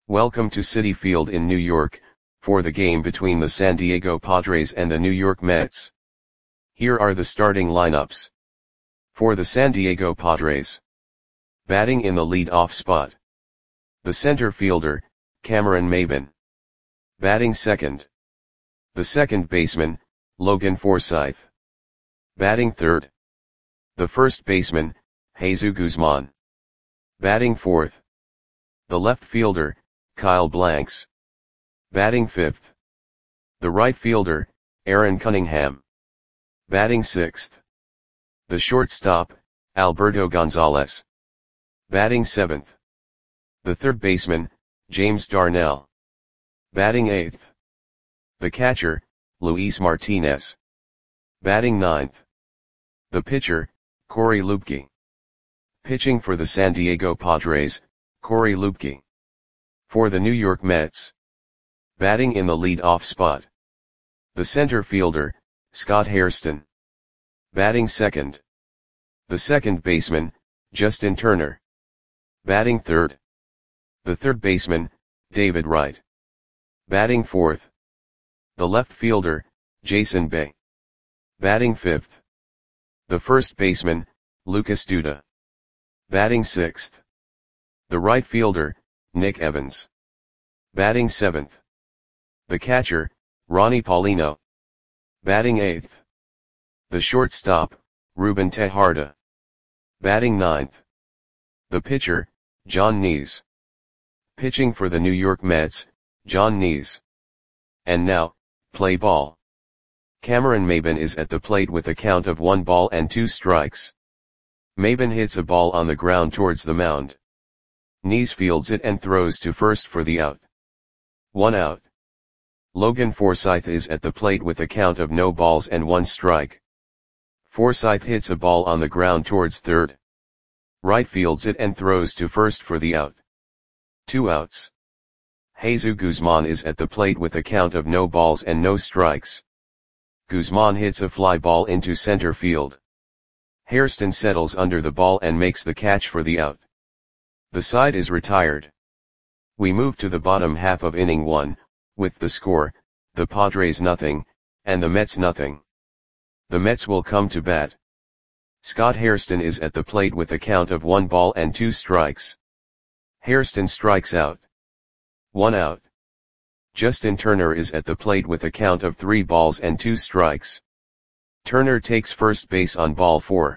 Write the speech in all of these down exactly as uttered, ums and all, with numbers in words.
Welcome to Citi Field in New York, for the game between the San Diego Padres and the New York Mets. Here are the starting lineups. For the San Diego Padres. Batting in the lead-off spot. The center fielder, Cameron Maybin. Batting second. The second baseman, Logan Forsythe. Batting third. The first baseman, Jesus Guzman. Batting fourth. The left fielder, Kyle Blanks. Batting fifth. The right fielder, Aaron Cunningham. Batting sixth. The shortstop, Alberto Gonzalez. Batting seventh. The third baseman, James Darnell. Batting eighth. The catcher, Luis Martinez. Batting ninth. The pitcher, Corey Luebke. Pitching for the San Diego Padres, Corey Luebke. For the New York Mets. Batting in the lead-off spot. The center fielder, Scott Hairston. Batting second. The second baseman, Justin Turner. Batting third. The third baseman, David Wright. Batting fourth. The left fielder, Jason Bay. Batting fifth. The first baseman, Lucas Duda. Batting sixth. The right fielder, Nick Evans. Batting seventh. The catcher, Ronnie Paulino. Batting eighth. The shortstop, Ruben Tejada. Batting ninth. The pitcher, John Nees. Pitching for the New York Mets, John Nees. And now, play ball. Cameron Maybin is at the plate with a count of one ball and two strikes. Maybin hits a ball on the ground towards the mound. Nees fields it and throws to first for the out. One out. Logan Forsythe is at the plate with a count of no balls and one strike. Forsythe hits a ball on the ground towards third. Wright fields it and throws to first for the out. Two outs. Jesus Guzman is at the plate with a count of no balls and no strikes. Guzman hits a fly ball into center field. Hairston settles under the ball and makes the catch for the out. The side is retired. We move to the bottom half of inning one, with the score, the Padres nothing, and the Mets nothing. The Mets will come to bat. Scott Hairston is at the plate with a count of one ball and two strikes. Hairston strikes out. One out. Justin Turner is at the plate with a count of three balls and two strikes. Turner takes first base on ball four.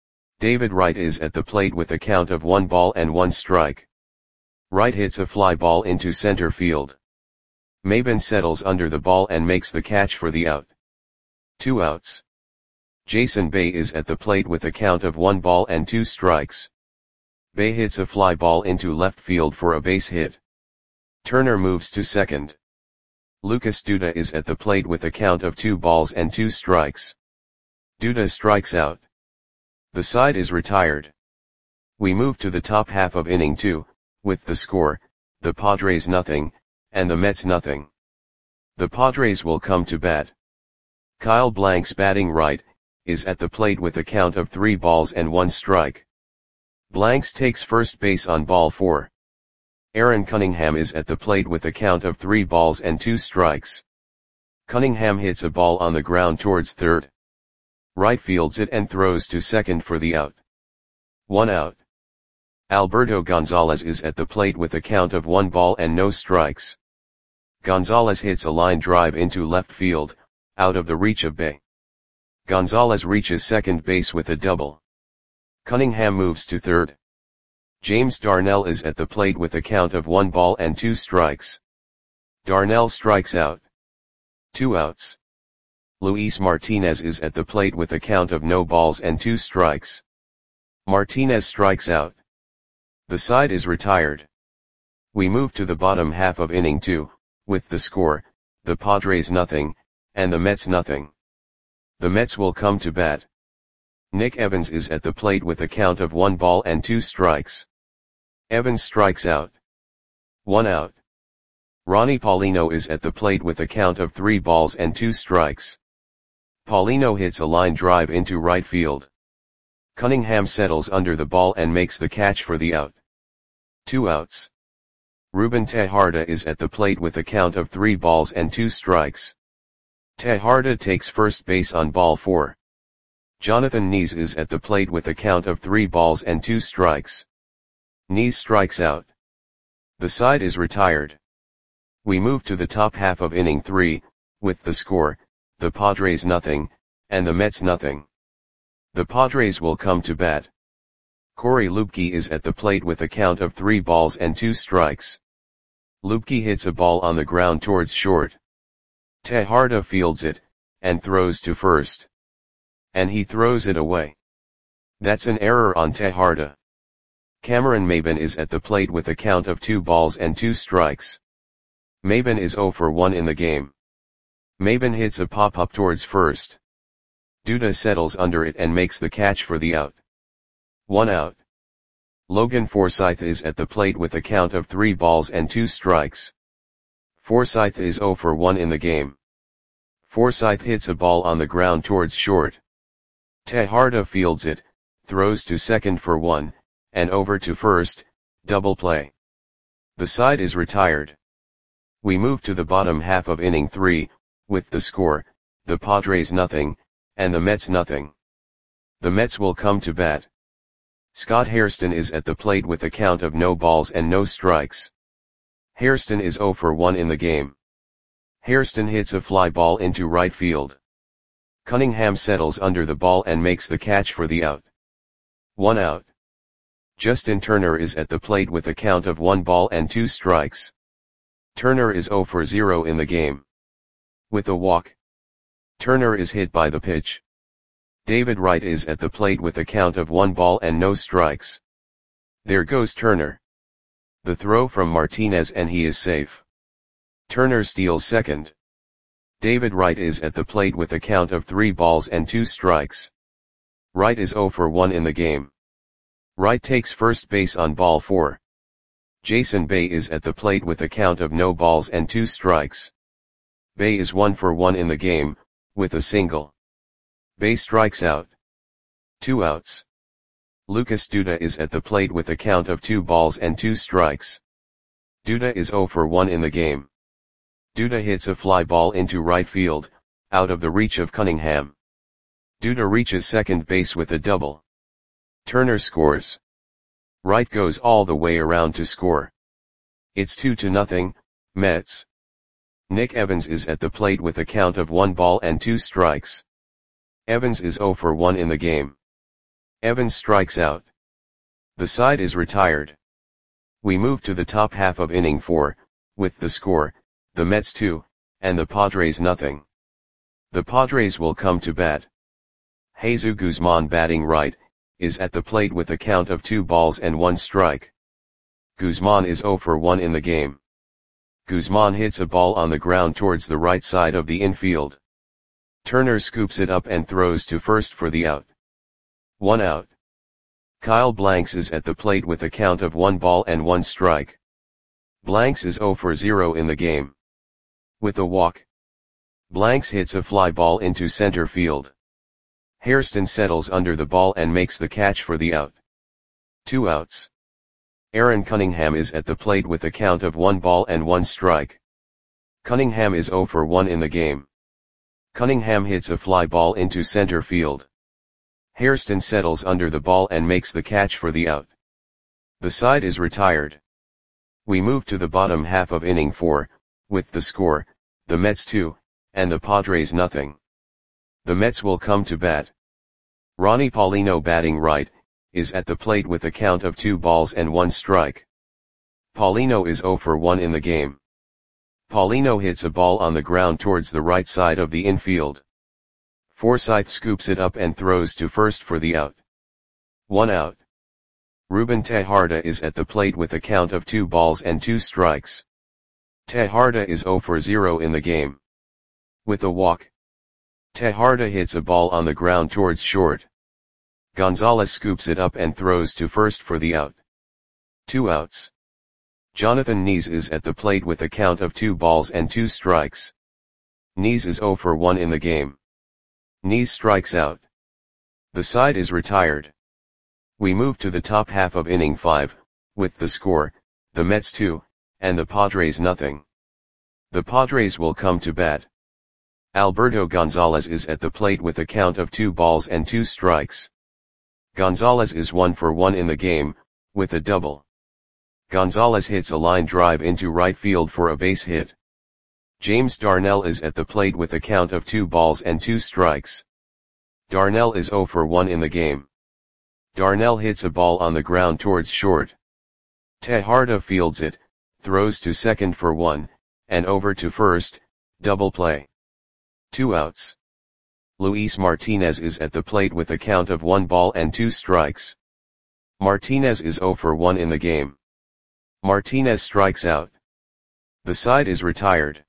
David Wright is at the plate with a count of one ball and one strike. Wright hits a fly ball into center field. Maybin settles under the ball and makes the catch for the out. Two outs. Jason Bay is at the plate with a count of one ball and two strikes. Bay hits a fly ball into left field for a base hit. Turner moves to second. Lucas Duda is at the plate with a count of two balls and two strikes. Duda strikes out. The side is retired. We move to the top half of inning two, with the score, the Padres nothing, and the Mets nothing. The Padres will come to bat. Kyle Blanks batting right, is at the plate with a count of three balls and one strike. Blanks takes first base on ball four. Aaron Cunningham is at the plate with a count of three balls and two strikes. Cunningham hits a ball on the ground towards third. Wright fields it and throws to second for the out. One out. Alberto Gonzalez is at the plate with a count of one ball and no strikes. Gonzalez hits a line drive into left field, out of the reach of Bay. Gonzalez reaches second base with a double. Cunningham moves to third. James Darnell is at the plate with a count of one ball and two strikes. Darnell strikes out. Two outs. Luis Martinez is at the plate with a count of no balls and two strikes. Martinez strikes out. The side is retired. We move to the bottom half of inning two, with the score, the Padres nothing, and the Mets nothing. The Mets will come to bat. Nick Evans is at the plate with a count of one ball and two strikes. Evans strikes out. One out. Ronnie Paulino is at the plate with a count of three balls and two strikes. Paulino hits a line drive into right field. Cunningham settles under the ball and makes the catch for the out. Two outs. Ruben Tejada is at the plate with a count of three balls and two strikes. Tejada takes first base on ball four. Jonathan Nees is at the plate with a count of three balls and two strikes. Nees strikes out. The side is retired. We move to the top half of inning three, with the score, the Padres nothing, and the Mets nothing. The Padres will come to bat. Corey Luebke is at the plate with a count of three balls and two strikes. Luebke hits a ball on the ground towards short. Tejada fields it, and throws to first. And he throws it away. That's an error on Tejada. Cameron Maybin is at the plate with a count of two balls and two strikes. Maybin is zero for one in the game. Maybin hits a pop-up towards first. Duda settles under it and makes the catch for the out. One out. Logan Forsythe is at the plate with a count of three balls and two strikes. Forsythe is zero for one in the game. Forsythe hits a ball on the ground towards short. Tejada fields it, throws to second for one, and over to first, double play. The side is retired. We move to the bottom half of inning three, with the score, the Padres nothing, and the Mets nothing. The Mets will come to bat. Scott Hairston is at the plate with a count of no balls and no strikes. Hairston is zero for one in the game. Hairston hits a fly ball into right field. Cunningham settles under the ball and makes the catch for the out. One out. Justin Turner is at the plate with a count of one ball and two strikes. Turner is zero for zero in the game. With a walk. Turner is hit by the pitch. David Wright is at the plate with a count of one ball and no strikes. There goes Turner. The throw from Martinez and he is safe. Turner steals second. David Wright is at the plate with a count of three balls and two strikes. Wright is zero for one in the game. Wright takes first base on ball four. Jason Bay is at the plate with a count of no balls and two strikes. Bay is one for one in the game, with a single. Bay strikes out. Two outs. Lucas Duda is at the plate with a count of two balls and two strikes. Duda is zero for one in the game. Duda hits a fly ball into right field, out of the reach of Cunningham. Duda reaches second base with a double. Turner scores. Wright goes all the way around to score. It's two to nothing, Mets. Nick Evans is at the plate with a count of one ball and two strikes. Evans is zero for one in the game. Evans strikes out. The side is retired. We move to the top half of inning four, with the score, the Mets two, and the Padres nothing. The Padres will come to bat. Jesus Guzman batting right, is at the plate with a count of two balls and one strike. Guzman is zero for one in the game. Guzman hits a ball on the ground towards the right side of the infield. Turner scoops it up and throws to first for the out. One out. Kyle Blanks is at the plate with a count of one ball and one strike. Blanks is zero for zero in the game. With a walk. Blanks hits a fly ball into center field. Hairston settles under the ball and makes the catch for the out. Two outs. Aaron Cunningham is at the plate with a count of one ball and one strike. Cunningham is zero for one in the game. Cunningham hits a fly ball into center field. Hairston settles under the ball and makes the catch for the out. The side is retired. We move to the bottom half of inning four, with the score, the Mets two, and the Padres nothing. The Mets will come to bat. Ronnie Paulino batting right, is at the plate with a count of two balls and one strike. Paulino is zero for one in the game. Paulino hits a ball on the ground towards the right side of the infield. Forsythe scoops it up and throws to first for the out. One out. Ruben Tejada is at the plate with a count of two balls and two strikes. Tejada is zero for zero in the game. With a walk. Tejada hits a ball on the ground towards short. Gonzalez scoops it up and throws to first for the out. Two outs. Jonathan Nees is at the plate with a count of two balls and two strikes. Nees is zero for one in the game. Nees strikes out. The side is retired. We move to the top half of inning five, with the score, the Mets two, and the Padres nothing. The Padres will come to bat. Alberto Gonzalez is at the plate with a count of two balls and two strikes. Gonzalez is one for one in the game, with a double. Gonzalez hits a line drive into right field for a base hit. James Darnell is at the plate with a count of two balls and two strikes. Darnell is zero for one in the game. Darnell hits a ball on the ground towards short. Tejada fields it, throws to second for one, and over to first, double play. Two outs. Luis Martinez is at the plate with a count of one ball and two strikes. Martinez is zero for one in the game. Martinez strikes out. The side is retired.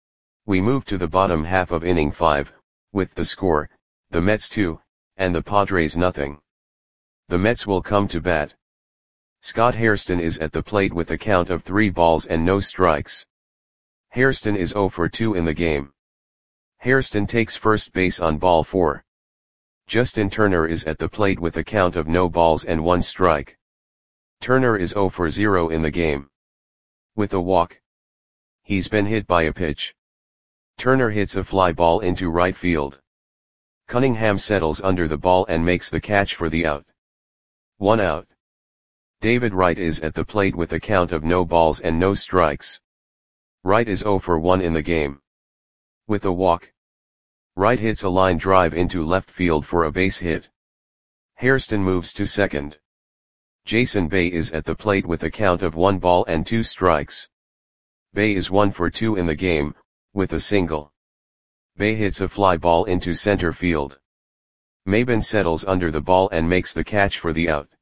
We move to the bottom half of inning five, with the score, the Mets two, and the Padres nothing. The Mets will come to bat. Scott Hairston is at the plate with a count of three balls and no strikes. Hairston is zero for two in the game. Hairston takes first base on ball four. Justin Turner is at the plate with a count of no balls and one strike. Turner is zero for zero in the game. With a walk. He's been hit by a pitch. Turner hits a fly ball into right field. Cunningham settles under the ball and makes the catch for the out. One out. David Wright is at the plate with a count of no balls and no strikes. Wright is zero for one in the game. With a walk. Wright hits a line drive into left field for a base hit. Hairston moves to second. Jason Bay is at the plate with a count of one ball and two strikes. Bay is one for two in the game, with a single. Bay hits a fly ball into center field. Maben settles under the ball and makes the catch for the out.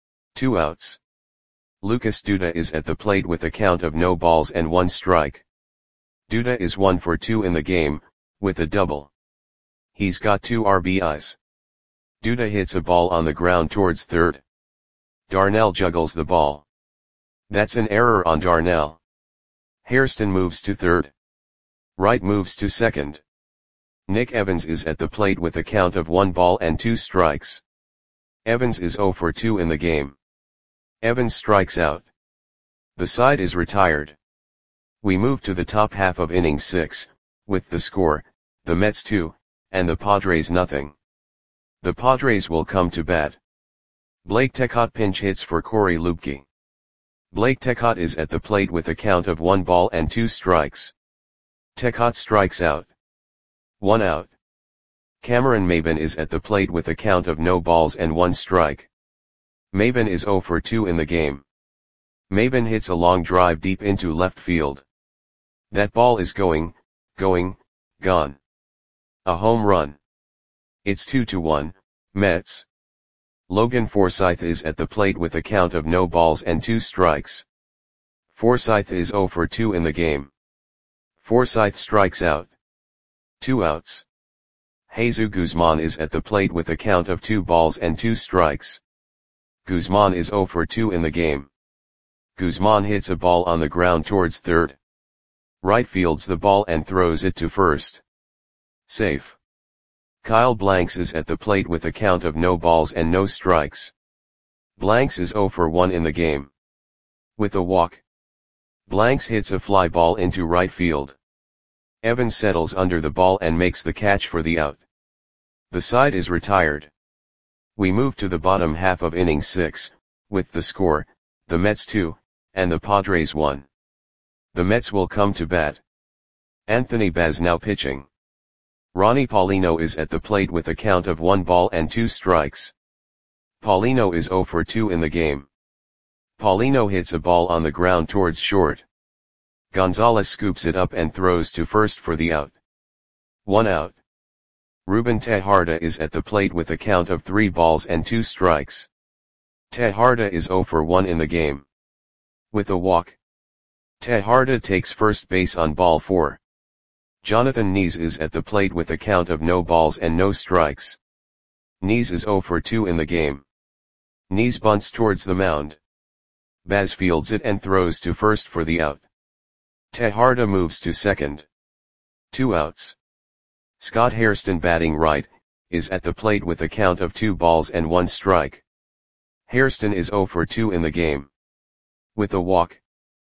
Two outs. Lucas Duda is at the plate with a count of no balls and one strike. Duda is one for two in the game, with a double. He's got two R B Is. Duda hits a ball on the ground towards third. Darnell juggles the ball. That's an error on Darnell. Hairston moves to third. Wright moves to second. Nick Evans is at the plate with a count of one ball and two strikes. Evans is zero for two in the game. Evans strikes out. The side is retired. We move to the top half of inning six, with the score, the Mets two, and the Padres nothing. The Padres will come to bat. Blake Tecott pinch hits for Corey Lupke. Blake Tecott is at the plate with a count of one ball and two strikes. Tecott strikes out. One out. Cameron Maben is at the plate with a count of no balls and one strike. Maben is zero for two in the game. Maben hits a long drive deep into left field. That ball is going, going, gone. A home run. It's two to one, Mets. Logan Forsythe is at the plate with a count of no balls and two strikes. Forsythe is zero for two in the game. Forsythe strikes out. Two outs. Jesus Guzman is at the plate with a count of two balls and two strikes. Guzman is zero for two in the game. Guzman hits a ball on the ground towards third. Wright fields the ball and throws it to first. Safe. Kyle Blanks is at the plate with a count of no balls and no strikes. Blanks is zero for one in the game. With a walk. Blanks hits a fly ball into right field. Evans settles under the ball and makes the catch for the out. The side is retired. We move to the bottom half of inning six, with the score, the Mets two, and the Padres one. The Mets will come to bat. Anthony Baz now pitching. Ronnie Paulino is at the plate with a count of one ball and two strikes. Paulino is zero for two in the game. Paulino hits a ball on the ground towards short. Gonzalez scoops it up and throws to first for the out. One out. Ruben Tejada is at the plate with a count of three balls and two strikes. Tejada is zero for one in the game. With a walk. Tejada takes first base on ball four. Jonathan Nees is at the plate with a count of no balls and no strikes. Nees is zero for two in the game. Nees bunts towards the mound. Baz fields it and throws to first for the out. Tejada moves to second. Two outs. Scott Hairston batting right, is at the plate with a count of two balls and one strike. Hairston is zero for two in the game. With a walk.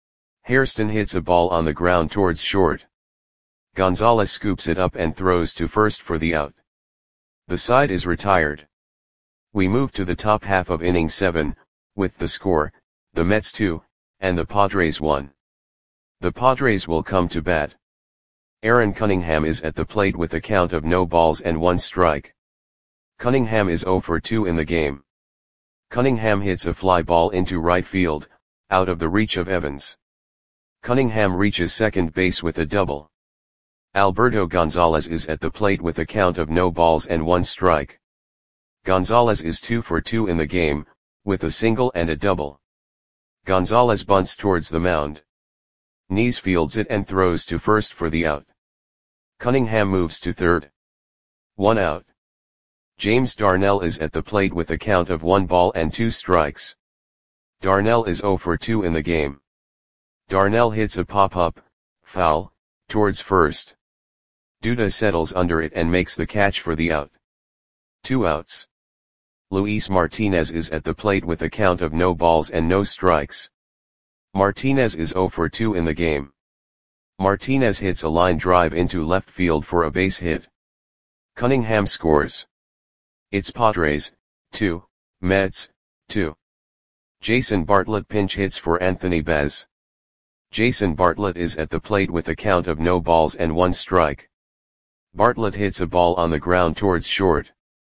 Hairston hits a ball on the ground towards short. Gonzalez scoops it up and throws to first for the out. The side is retired. We move to the top half of inning seven, with the score, the Mets two, and the Padres one. The Padres will come to bat. Aaron Cunningham is at the plate with a count of no balls and one strike. Cunningham is oh for two in the game. Cunningham hits a fly ball into right field, out of the reach of Evans. Cunningham reaches second base with a double. Alberto Gonzalez is at the plate with a count of no balls and one strike. Gonzalez is two for two in the game, with a single and a double. Gonzalez bunts towards the mound. Nees fields it and throws to first for the out. Cunningham moves to third. One out. James Darnell is at the plate with a count of one ball and two strikes. Darnell is oh for two in the game. Darnell hits a pop-up, foul, towards first. Duda settles under it and makes the catch for the out. Two outs. Luis Martinez is at the plate with a count of no balls and no strikes. Martinez is oh for two in the game. Martinez hits a line drive into left field for a base hit. Cunningham scores. It's Padres, two, Mets, two. Jason Bartlett pinch hits for Anthony Bez. Jason Bartlett is at the plate with a count of no balls and one strike. Bartlett hits a ball on the ground towards short.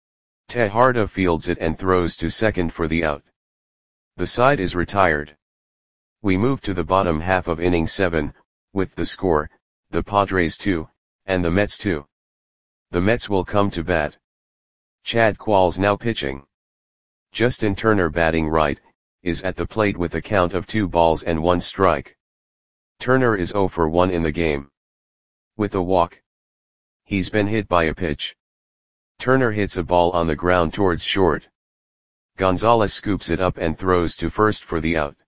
Tejada fields it and throws to second for the out. The side is retired. We move to the bottom half of inning seven, with the score, the Padres two, and the Mets two. The Mets will come to bat. Chad Qualls now pitching. Justin Turner batting right, is at the plate with a count of two balls and one strike. Turner is oh for one in the game. With a walk. He's been hit by a pitch. Turner hits a ball on the ground towards short. Gonzalez scoops it up and throws to first for the out.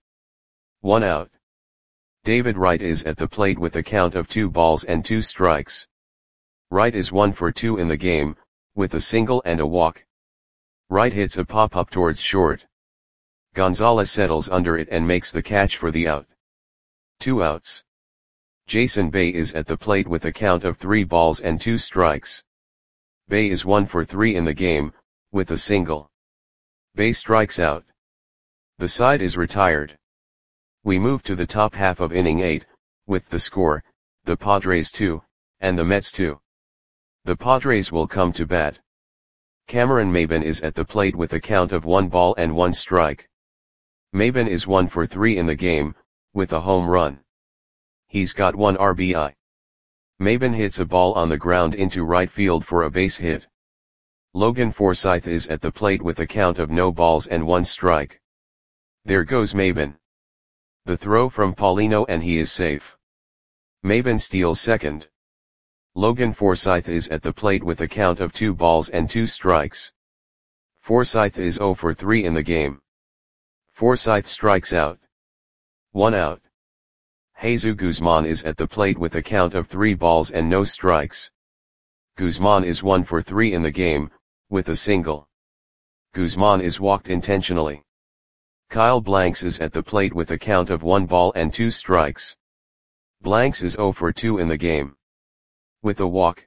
One out. David Wright is at the plate with a count of two balls and two strikes. Wright is one for two in the game, with a single and a walk. Wright hits a pop-up towards short. Gonzalez settles under it and makes the catch for the out. Two outs. Jason Bay is at the plate with a count of three balls and two strikes. Bay is one for three in the game, with a single. Bay strikes out. The side is retired. We move to the top half of inning eight, with the score, the Padres two, and the Mets two. The Padres will come to bat. Cameron Maybin is at the plate with a count of one ball and one strike. Maybin is one for three in the game, with a home run. He's got one R B I. Maybin hits a ball on the ground into right field for a base hit. Logan Forsythe is at the plate with a count of no balls and one strike. There goes Maybin. The throw from Paulino and he is safe. Maybin steals second. Logan Forsythe is at the plate with a count of two balls and two strikes. Forsythe is oh for three in the game. Forsythe strikes out. One out. Jesus Guzman is at the plate with a count of three balls and no strikes. Guzman is one for three in the game, with a single. Guzman is walked intentionally. Kyle Blanks is at the plate with a count of one ball and two strikes. Blanks is oh for two in the game. With a walk.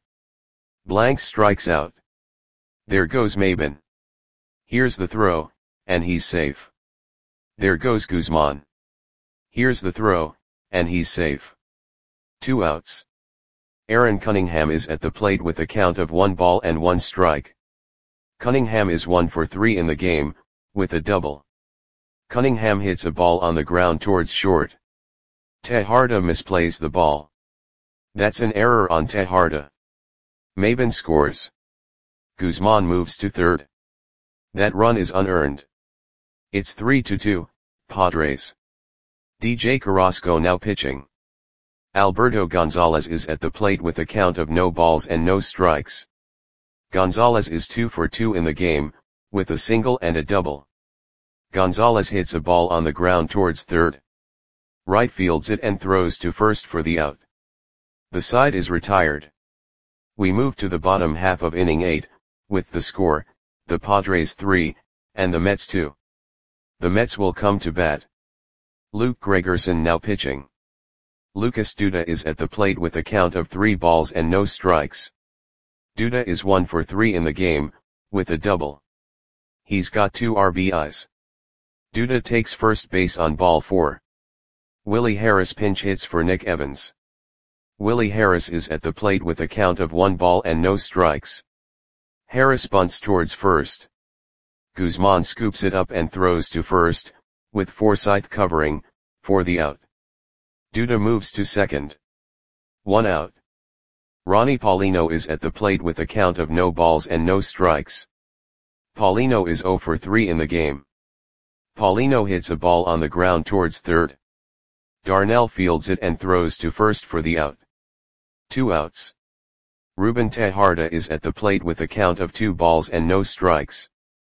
Blanks strikes out. There goes Maybin. Here's the throw, and he's safe. There goes Guzman. Here's the throw, and he's safe. Two outs. Aaron Cunningham is at the plate with a count of one ball and one strike. Cunningham is one for three in the game, with a double. Cunningham hits a ball on the ground towards short. Tejada misplays the ball. That's an error on Tejada. Maybin scores. Guzman moves to third. That run is unearned. It's three to two, Padres. D J Carrasco now pitching. Alberto Gonzalez is at the plate with a count of no balls and no strikes. Gonzalez is two for two in the game, with a single and a double. Gonzalez hits a ball on the ground towards third. Wright fields it and throws to first for the out. The side is retired. We move to the bottom half of inning eight, with the score, the Padres three, and the Mets two. The Mets will come to bat. Luke Gregerson now pitching. Lucas Duda is at the plate with a count of three balls and no strikes. Duda is one for three in the game, with a double. He's got two R B Is. Duda takes first base on ball four. Willie Harris pinch hits for Nick Evans. Willie Harris is at the plate with a count of one ball and no strikes. Harris bunts towards first. Guzman scoops it up and throws to first, with Forsythe covering, for the out. Duda moves to second. One out. Ronnie Paulino is at the plate with a count of no balls and no strikes. Paulino is zero for three in the game. Paulino hits a ball on the ground towards third. Darnell fields it and throws to first for the out. Two outs. Ruben Tejada is at the plate with a count of two balls and no strikes.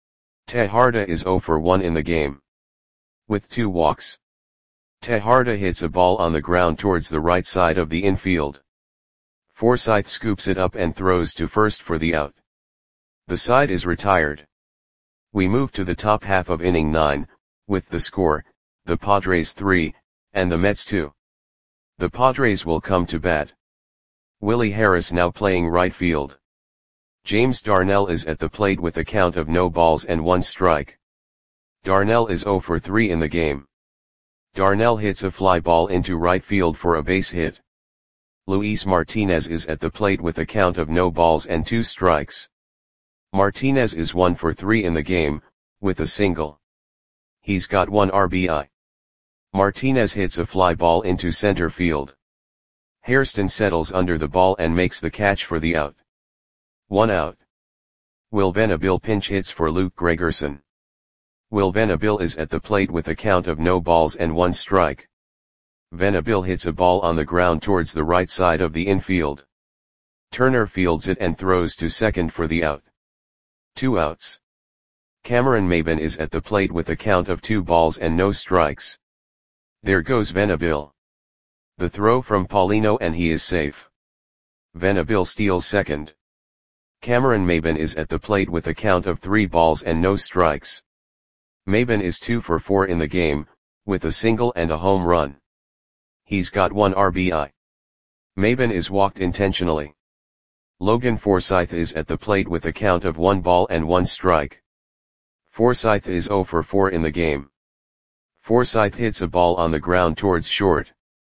Tejada is zero for one in the game. With two walks. Tejada hits a ball on the ground towards the right side of the infield. Forsythe scoops it up and throws to first for the out. The side is retired. We move to the top half of inning nine, with the score, the Padres three, and the Mets two. The Padres will come to bat. Willie Harris now playing right field. James Darnell is at the plate with a count of no balls and one strike. Darnell is zero for three in the game. Darnell hits a fly ball into right field for a base hit. Luis Martinez is at the plate with a count of no balls and two strikes. Martinez is one for three in the game, with a single. He's got one R B I. Martinez hits a fly ball into center field. Hairston settles under the ball and makes the catch for the out. One out. Will Venable pinch hits for Luke Gregerson. Will Venable is at the plate with a count of no balls and one strike. Venable hits a ball on the ground towards the right side of the infield. Turner fields it and throws to second for the out. Two outs. Cameron Maybin is at the plate with a count of two balls and no strikes. There goes Venable. The throw from Paulino and he is safe. Venable steals second. Cameron Maybin is at the plate with a count of three balls and no strikes. Maybin is two for four in the game, with a single and a home run. He's got one R B I. Maybin is walked intentionally. Logan Forsythe is at the plate with a count of one ball and one strike. Forsythe is zero for four in the game. Forsythe hits a ball on the ground towards short.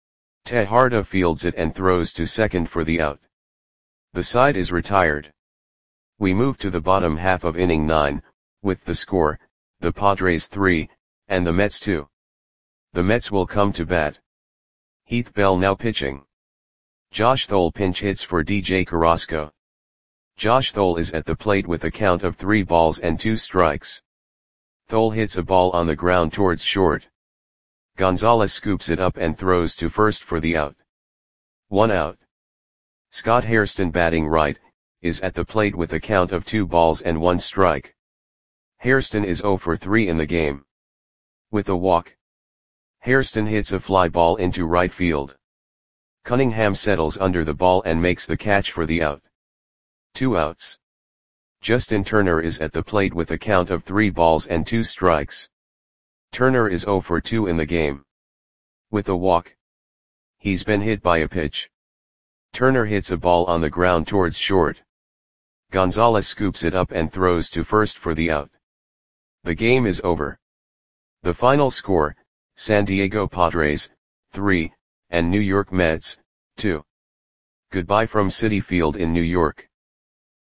Tejada fields it and throws to second for the out. The side is retired. We move to the bottom half of inning nine, with the score, the Padres three, and the Mets two. The Mets will come to bat. Heath Bell now pitching. Josh Thole pinch hits for D J Carrasco. Josh Thole is at the plate with a count of three balls and two strikes. Thole hits a ball on the ground towards short. Gonzalez scoops it up and throws to first for the out. One out. Scott Hairston batting right, is at the plate with a count of two balls and one strike. Hairston is zero for three in the game. With a walk. Hairston hits a fly ball into right field. Cunningham settles under the ball and makes the catch for the out. Two outs. Justin Turner is at the plate with a count of three balls and two strikes. Turner is zero for two in the game. With a walk. He's been hit by a pitch. Turner hits a ball on the ground towards short. Gonzalez scoops it up and throws to first for the out. The game is over. The final score, San Diego Padres, three, and New York Mets, two. Goodbye from Citi Field in New York.